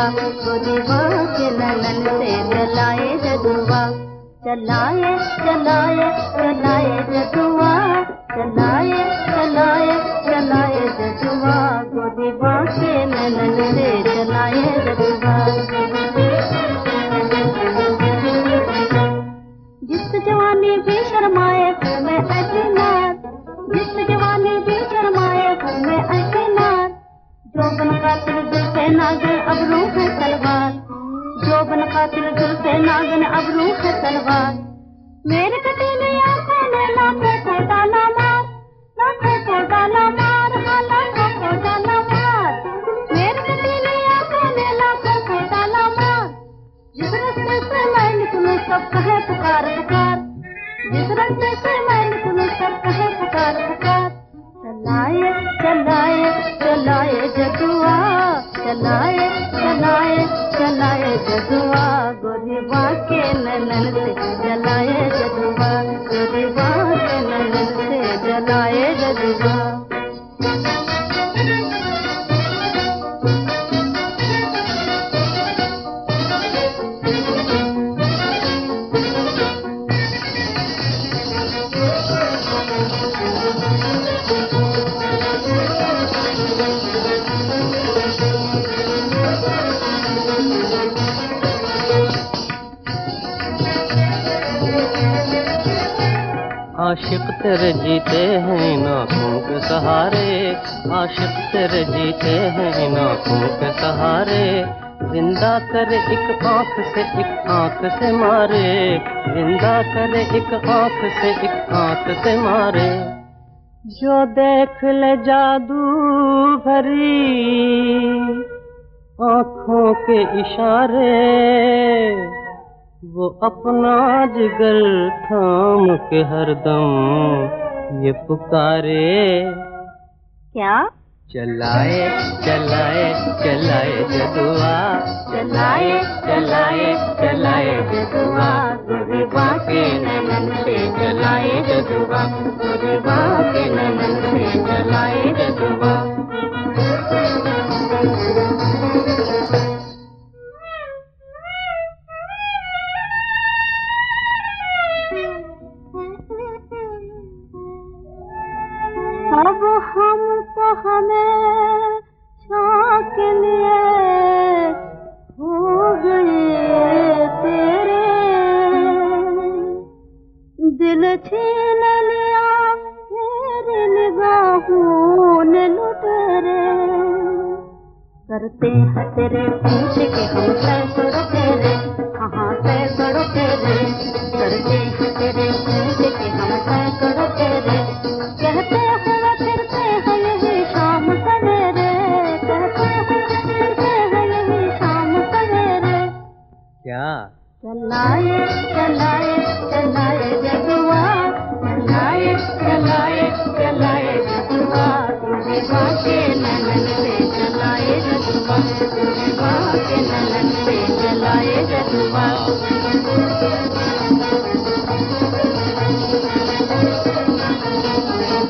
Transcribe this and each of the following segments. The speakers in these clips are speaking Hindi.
गोरीबा के नैनन से जलाए जदुआ, चलाए चलाए चलाए जदुआ, चलाए चलाए चलाए जदुआ, गोरीबा के नैनन से जलाए जदुआ। जिस जवानी भी शर्माए घूमे ऐसी नार, जिस जवानी भी शर्माए घूमे ऐसी नार, जोबन कातिल जुल्फे नागिन अबरू है तलवार, जोबन कातिल जुल्फे नागिन अबरू है तलवार। मेरे कटीली आंखों में लाखों को डाला मार, लाखों को डाला मार, हाँ लाखों को डाला मार। मेरे कटीली आंखों में लाखों को डाला मार। जिस रास्ते से मैं निकलूं सब कहे पुकार पुकार, जिस रास्ते से मैं निकलूं सब कहे पुकार पुकार। चलाए चलाए चलाए जदुआ, चलाए चलाए चलाए जदुआ, गोरीबा के नैनन से जलाए जदुआ, गोरीबा के नैनन से जलाए जदुआ। आशिक तेरे जीते हैं नाखों के सहारे, आशिक तेरे जीते हैं नाखों के सहारे। जिंदा करे एक आंख से एक आंख से मारे, जिंदा करे एक आंख से एक आंख से मारे। जो देख ले जादू भरी आंखों के इशारे, वो अपना जिगर थाम के हरदम ये पुकारे। क्या? चलाए चलाए चलाए जदुआ, चलाए चलाए चलाए जदुआ, गोरीबा के नैनन से जलाए जदुआ, गोरीबा के नैनन से जलाए जदुआ। अब हम तो हमेशा के लिए हो गए तेरे, दिल छीन लिया तेरी निगाहों ने लुटेरे। करते हैं तेरे पूछ के हम सैकड़ों तेरे, हाँ सैकड़ों तेरे, करते हैं तेरे पूछ के हम सैकड़ों तेरे। कहते हुए फिरते हैं यही शाम सवेरे, कहते हुए फिरते हैं यही शाम सवेरे। क्या? चलाए चलाए चलाए जदुआ, चलाए चलाए चलाए जदुआ, गोरीबा के नैनन से जलाए जदुआ, गोरीबा के नैनन से जलाए जदुआ।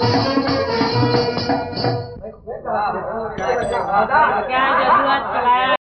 क्या जदुआ चलाया